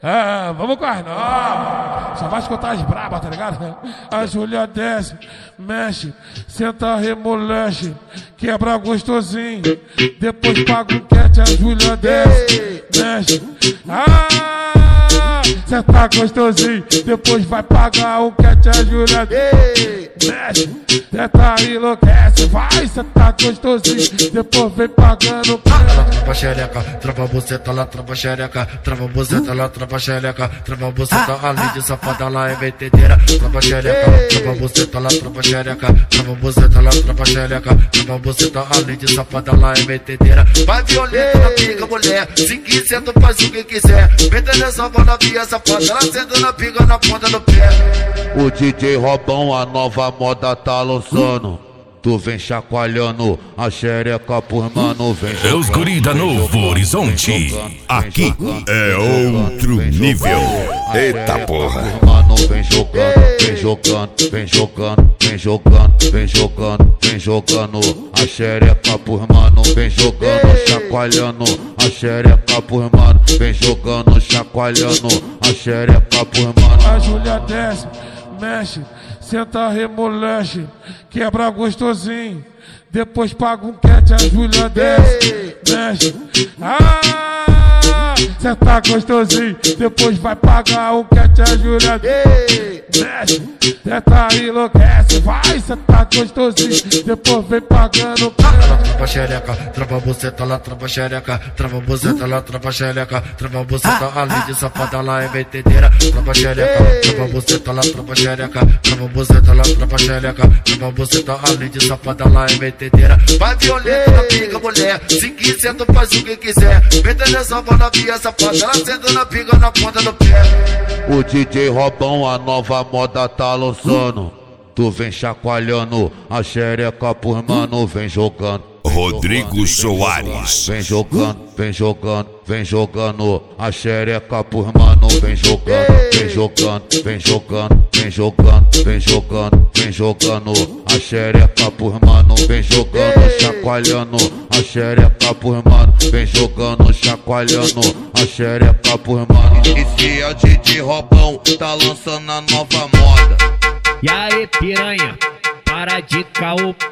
É, vamos com as novas. Só vai escutar as brabas, tá ligado? A Júlia desce, mexe, senta, remolece, quebra gostosinho. Depois paga um cat, a Júlia desce, mexe. Senta gostosinho. Depois vai pagar um cat, a Júlia desce, mexe. Senta e enlouquece, vai, senta gostosinho. Depois vem pagando. Trava xereca, trava buceta lá, trava xereca, trava buceta lá, trava xereca, trava buceta, além de safada lá é metedeira. Trava xereca, trava buceta lá, trava xereca, trava buceta lá, trava xereca, trava buceta, além de safada lá é metedeira. Vai violenta na pica, mulher, se quiser tu faz o que quiser. Meta nessa bola via safada, ela senta na pica na ponta do pé. O DJ Robão, a nova moda tá lançando. Tu vem chacoalhando a xereca por mano, vem jogando. É os guri da Novo Horizonte. Aqui é outro nível. Eita porra. Mano, vem jogando, vem jogando, vem jogando, vem jogando, vem jogando, vem jogando a xereca por mano, vem jogando, chacoalhando a xereca por mano, vem jogando, chacoalhando a xereca por mano. A Júlia desce, mexe, senta, remolece, quebra gostosinho. Depois paga um cat, a Júlia desce, mexe. Senta gostosinho. Depois vai pagar um cat, a Júlia desce, mexe. Senta e enlouquece, vai, senta gostosinho. Depois vem pagando. Trava xereca, trava buceta lá, trava xereca, trava buceta lá, trava xereca, trava buceta, além de safada lá é metedeira. Trava xereca, trava buceta lá, trava xereca, trava buceta lá, trava xereca, trava buceta, além de safada lá é metedeira. Vai violenta na pica, mulher, se quiser tu faz o que quiser. Meta nessa bola via safada, ela senta na pica na ponta do pé. O DJ Robão, a nova moda tá lançando. Tu vem chacoalhando a xereca por mano, vem jogando. Rodrigo Soares. Vem jogando, vem jogando, vem jogando a xereca por mano, vem jogando, vem jogando, vem jogando, vem jogando, vem jogando, vem jogando a xereca por mano, vem jogando, chacoalhando a xereca por mano, vem jogando, chacoalhando a xereca por mano. Esse é o DJ Robão, tá lançando a nova moda. E aí, piranha, para de caô.